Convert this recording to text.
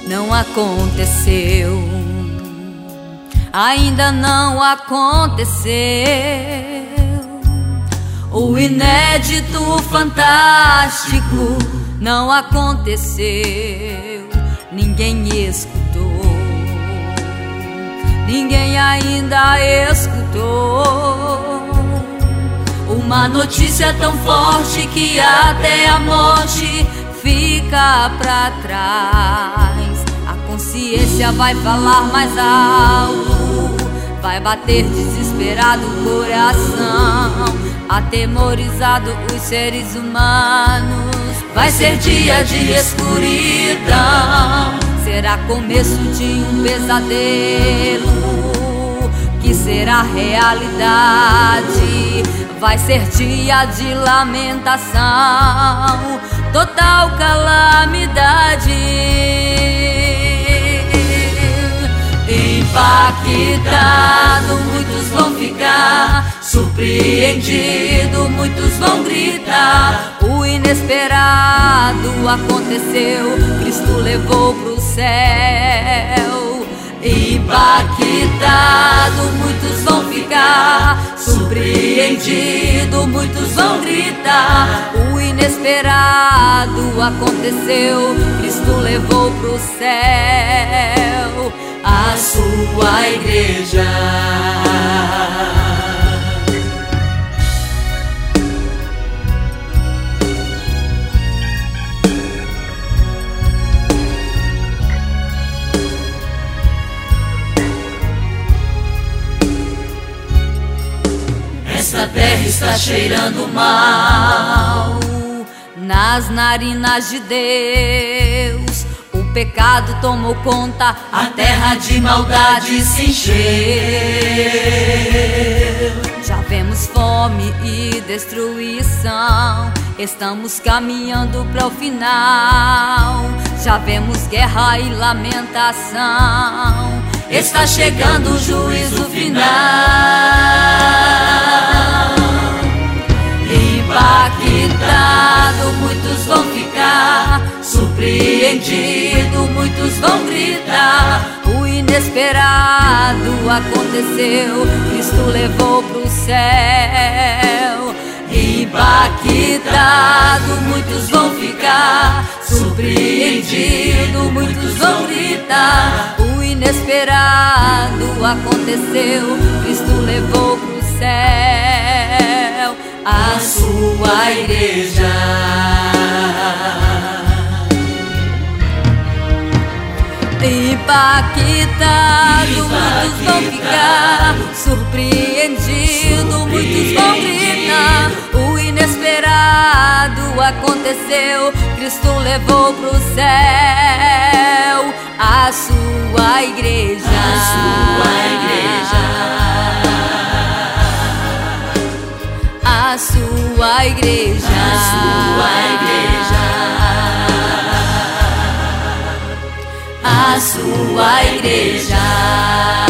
não aconteceu. Ainda não aconteceu. O inédito, fantástico não aconteceu. Ninguém escutou, ninguém ainda escutou. Uma notícia tão forte que até a morte fica pra trás. A consciência vai falar mais alto, vai bater desesperado o coração, atemorizado os seres humanos. Vai ser dia de escuridão, será começo de um pesadelo que será realidade. Vai ser dia de lamentação, total calamidade. Impactado, muitos vão ficar. Surpreendido, muitos vão gritar. O inesperado aconteceu, Cristo levou pro céu. Impactado, muitos vão ficar. Surpreendido, muitos vão gritar. O inesperado aconteceu, Cristo levou pro céu a sua igreja. Esta terra está cheirando mal nas narinas de Deus. O pecado tomou conta, a terra de maldade se encheu. Já vemos fome e destruição, estamos caminhando para o final. Já vemos guerra e lamentação, está chegando o juízo final. Impactado, muitos vão ficar. Surpreendido, muitos vão gritar. O inesperado aconteceu, Cristo levou pro céu. Impactado, muitos vão ficar. Surpreendido, muitos vão gritar. O inesperado aconteceu, Cristo levou pro céu a sua igreja. Impactado, muitos vão ficar. Surpreendido, muitos vão gritar. O inesperado aconteceu, Cristo levou pro céu a sua igreja. A sua igreja. A sua igreja. A sua igreja. A sua igreja.